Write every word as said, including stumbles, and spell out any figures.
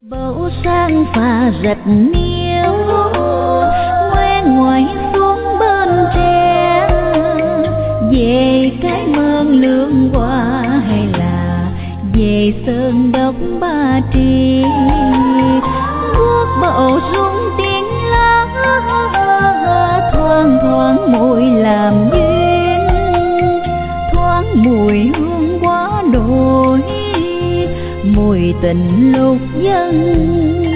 Bầu sang pha giật niêu ngoan ngoại xuống bên tre, về cái mơn lương qua hay là về sơn đốc Ba Tri. Guốc bầu xuống tiếng lá thoang thoáng mùi làm duyên, thoáng mùi hương quá đổi, mùi tình lục dân